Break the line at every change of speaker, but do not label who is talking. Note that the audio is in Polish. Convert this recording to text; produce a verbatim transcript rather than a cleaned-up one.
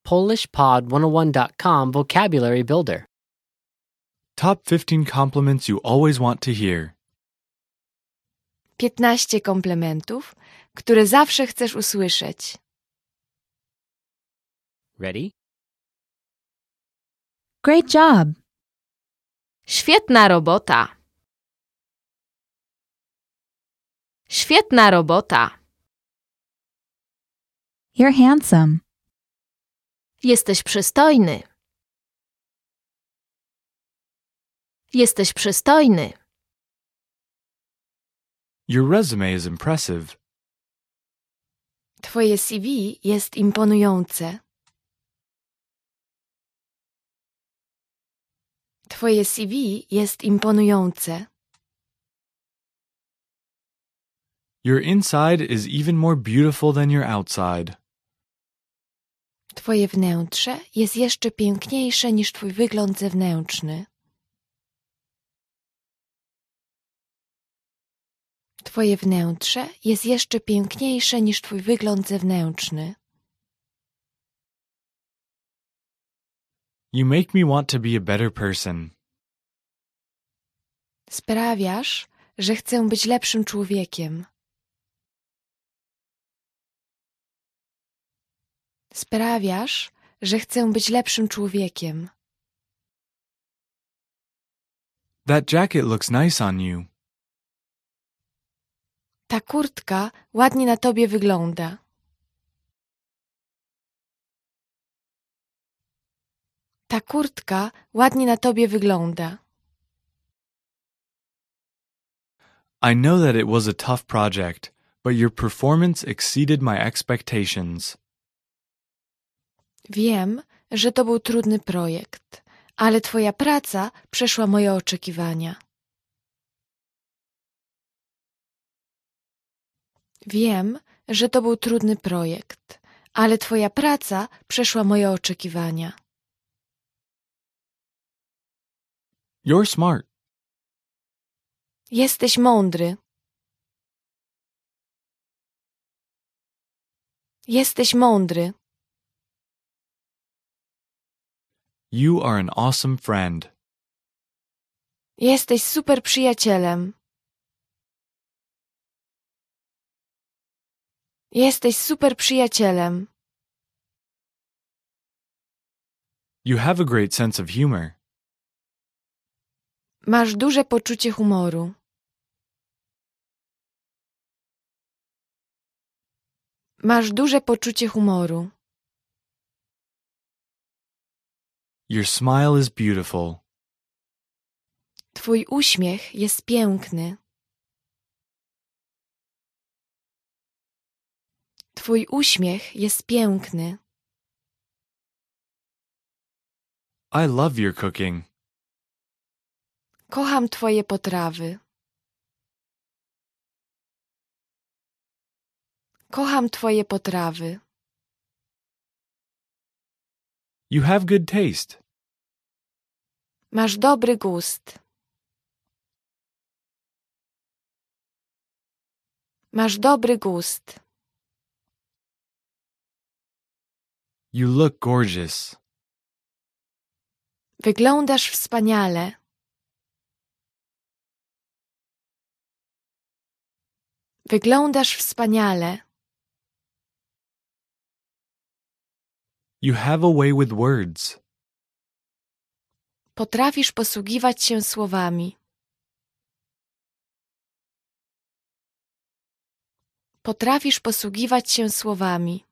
polish pod one oh one dot com Vocabulary Builder.
Top fifteen compliments you always want to hear.
piętnaście komplementów, które zawsze chcesz usłyszeć.
Ready?
Great job!
Świetna robota. Świetna robota.
You're handsome.
Jesteś przystojny. Jesteś przystojny.
Your resume is impressive.
Twoje C V jest imponujące. Twoje C V jest imponujące.
Your inside is even more beautiful than your outside.
Twoje wnętrze jest jeszcze piękniejsze niż twój wygląd zewnętrzny. Twoje wnętrze jest jeszcze piękniejsze niż twój wygląd zewnętrzny.
You make me want to be a better person.
Sprawiasz, że chcę być lepszym człowiekiem. Sprawiasz, że chcę być lepszym człowiekiem.
That jacket looks nice on you.
Ta kurtka ładnie na tobie wygląda. Ta kurtka ładnie na tobie wygląda.
I know that it was a tough project, but your performance exceeded my expectations.
Wiem, że to był trudny projekt, ale twoja praca przeszła moje oczekiwania. Wiem, że to był trudny projekt, ale twoja praca przeszła moje oczekiwania.
You're smart.
Jesteś mądry. Jesteś mądry.
You are an awesome friend.
Jesteś super przyjacielem. Jesteś super przyjacielem.
You have a great sense of humor.
Masz duże poczucie humoru. Masz duże poczucie humoru.
Your smile is beautiful.
Twój uśmiech jest piękny. Twój uśmiech jest piękny.
I love your cooking.
Kocham twoje potrawy. Kocham twoje potrawy.
You have good taste.
Masz dobry gust. Masz dobry gust.
You look gorgeous.
Wyglądasz wspaniale. Wyglądasz wspaniale.
You have a way with words.
Potrafisz posługiwać się słowami. Potrafisz posługiwać się słowami.